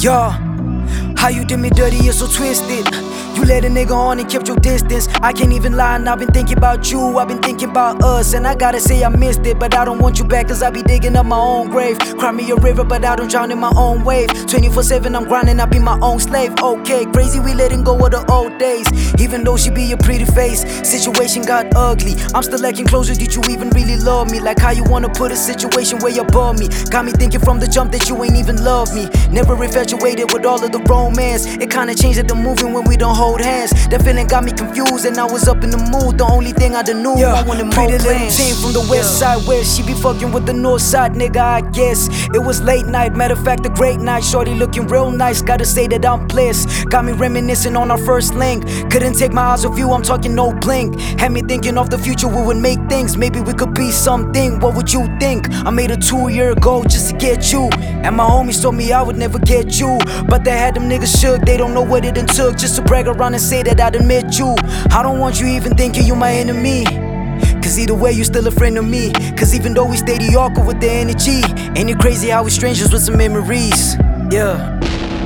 Yo, how you did me dirty, you're so twisted. You let a nigga on and kept your distance. I can't even lie, and I've been thinking about you, I've been thinking about us. And I gotta say I missed it, but I don't want you back, cause I be digging up my own grave. Cry me a river, but I don't drown in my own wave. 24/7 I'm grinding, I be my own slave. Okay, crazy, we letting go of the old days. Even though she be a pretty face, situation got ugly. I'm still acting closer, did you even really love me? Like how you wanna put a situation way above me. Got me thinking from the jump that you ain't even love me. Never infatuated with all of the romance. It kinda changed at the moving when we don't hold hands. That feeling got me confused and I was up in the mood. The only thing I done knew, I wanted more plans. Pretty little team from the west side where she be fucking with the north side, nigga, I guess. It was late night, matter of fact a great night. Shorty looking real nice, gotta say that I'm blessed. Got me reminiscing on our first link. Couldn't take my eyes off you, I'm talking no blink. Had me thinking of the future, we would make things. Maybe we could be something, what would you think? I made a 2-year goal just to get you. And my homies told me I would never get you, but they had them niggas shook, they don't know what it done took just to brag around and say that I'd admit you. I don't want you even thinking you my enemy, cause either way you still a friend of me. Cause even though we stay awkward with the energy, ain't it crazy how we strangers with some memories? Yeah.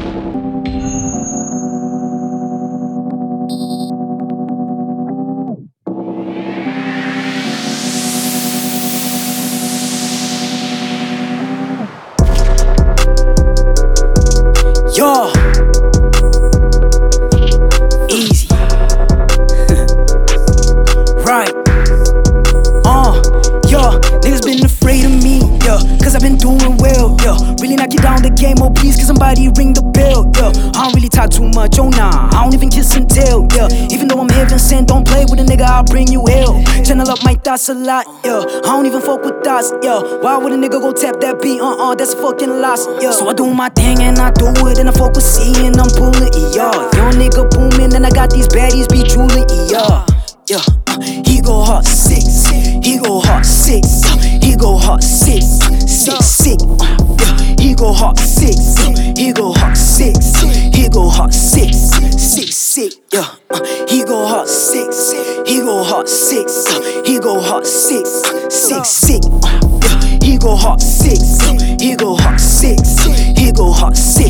Yo, easy, right, yo, niggas been afraid of me, yeah, cause I've been doing well, yeah. Really knock you down the game, oh please, cause somebody ring the bell, yeah. I don't really talk too much, oh nah, I don't even kiss and tell, yeah. Even though I'm heaven sent, don't play with a nigga, I'll bring you hell. Channel up my thoughts a lot, yeah. I don't even fuck with thoughts, yeah. Why would a nigga go tap that beat, that's a fucking loss, yeah. So I do my thing and I do it, and I fuck with C and I'm pulling it, yeah. Young nigga booming and I got these baddies be drooling, yeah. Yeah, he go hard 6, he go hard 6, he go hard 6, 6. Yeah, he go hard 6, he go hard 6, he go hard 6, 6. Yeah, he go hard 6, he go hard 6, he go hard 6, 6. Yeah, he go hard 6, he go hard 6, he go hard 6.